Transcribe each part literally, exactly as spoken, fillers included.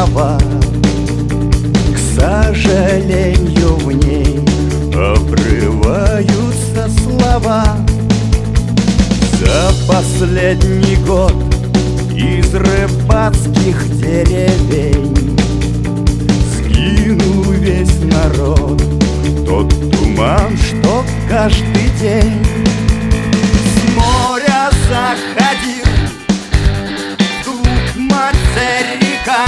слова. К сожалению, в ней обрываются слова. За последний год из рыбацких деревень сгинул весь народ. Тот туман, что каждый день с моря заходил вглубь материка.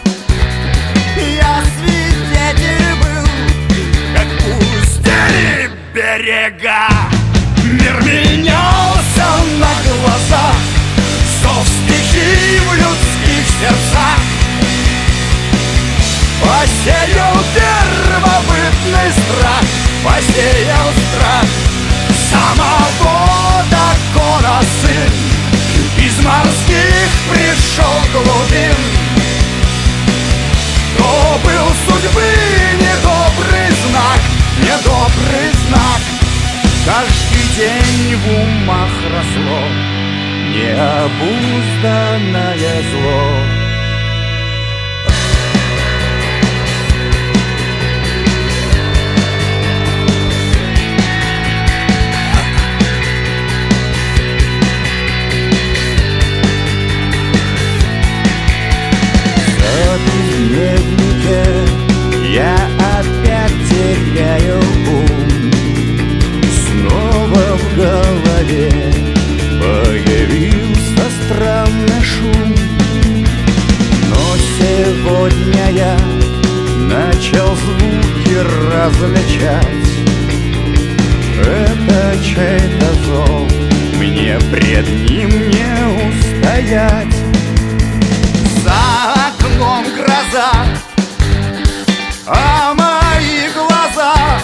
Я свидетель был, как пустели берега. Мир менялся на глазах, зов стихий в людских сердцах. Посеял первобытный страх, посеял страх самого дракона сын. Из морских пришел глубин. То был судьбы недобрый знак, недобрый знак. Каждый день в умах росло необузданное зло. Я опять теряю ум. Снова в голове появился странный шум. Но сегодня я начал звуки различать. Это чей-то зов, мне пред ним не устоять. За окном гроза, а мои глаза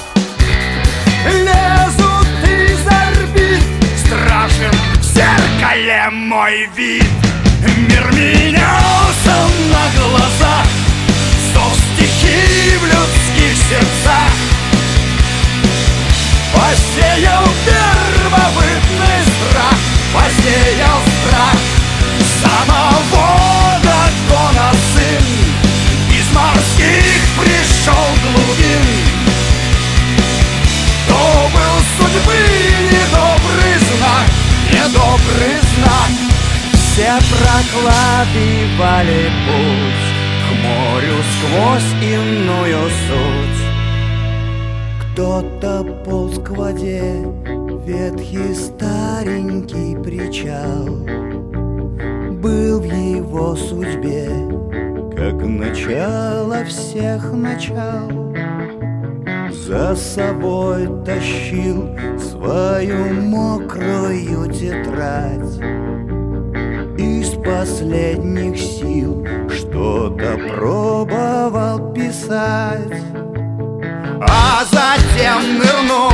лезут из орбит. Страшен в зеркале мой вид. Мир менялся на глазах, зов стихий в людских сердцах. Посеял первобытный страх, посеял страх самого дракона сын. Из морских пришел глубин. То был судьбы недобрый знак, недобрый знак. Все прокладывали путь к морю сквозь иную суть. Кто-то полз к воде, ветхий старенький причал. Был в его судьбе, как начало всех начал. За собой тащил свою мокрую тетрадь. Из последних сил что-то пробовал писать. А затем, нырнув,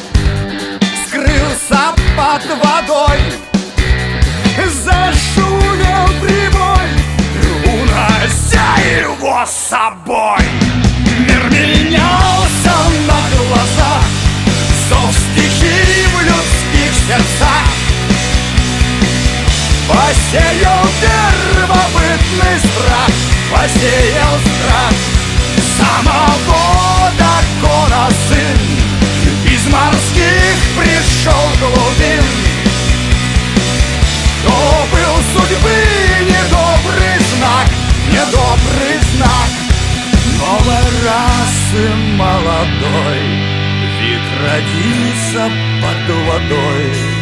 скрылся под водой. Зашумел прибой, унося его с собой. Мир менялся на глазах, зов стихий в людских сердцах. Посеял первобытный страх, посеял страх самого дракона сын. Из морских пришел глубин. То был судьбы недобрый знак, недобрый знак. Новой расы молодой вид родился под водой.